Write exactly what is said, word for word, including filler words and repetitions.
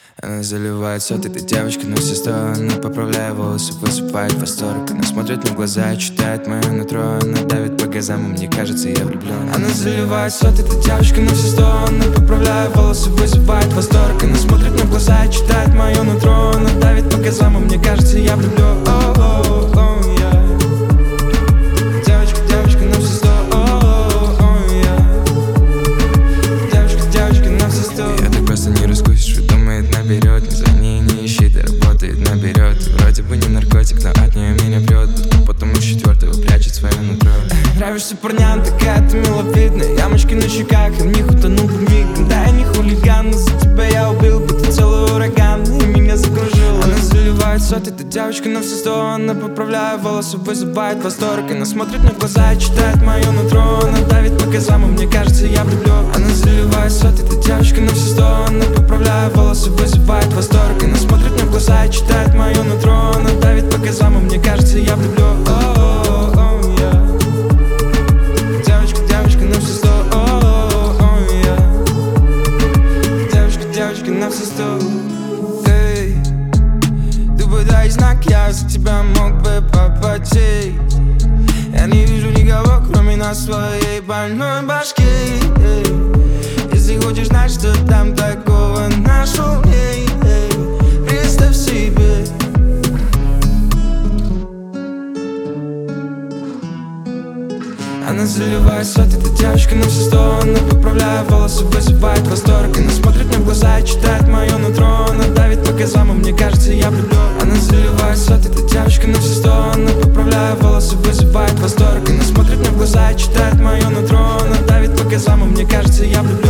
Она заливает сот, эта девочка на все стороны, поправляя волосы, высыпает восторг. Она смотрит мне в глаза и читает мое нутро. Она давит по газам, и мне кажется, я влюблен. Она заливает сот, эта девочка на все стороны, поправляя волосы, вызывает восторг. Она смотрит мне в глаза и читает мое нутро. Она давит по газам, и мне кажется, я влюблен. Девочка, девочка на все стороны. Девочка, девочка на все стороны. Я так просто не раскусишь, думает наперед. Не звони, не ищи, да работает наперед. Вроде бы не наркотик, но от нее меня прет. Потом из четвертого прячет свое нутро. Нравишься парням, такая ты миловидная. Ямочки на щеках, и в них утонул бы миг. Да я не хулиган, но за тебя я убил бы ты целый ураган, и меня закружил. Она заливает сот, эта девочка на все стороны, поправляя волосы, вызывает восторг. Она смотрит мне в глаза и читает мое нутро. Она давит по газам, и мне кажется, я влюблен. Она заливает сот, эта девочка на все стороны, поправляя волосы, вызывает восторг. Она смотрит мне в глаза и читает мое нутро. Она давит по газам, и мне кажется, я влюблен. Девочка, девочка на все стороны. Девочка, девочка на все стороны. Эй, ты подай знак, я за тебя мог бы попотеть. Я не вижу никого, кроме нас, своей больной башки. Эй, если хочешь знать, что там такого нашел, эй, эй, представь себе. Она заливает сот, эта девочка на все стороны, поправляя волосы, вызывает восторг. Она смотрит мне в глаза и читает мое нутро. Она давит по газам, и мне кажется, я влюблен. Она заливает сот, эта девочка на все стороны, поправляя волосы, вызывает восторг. Она смотрит мне в глаза и читает мое нутро. Она давит по газам, и мне кажется, я влюблен.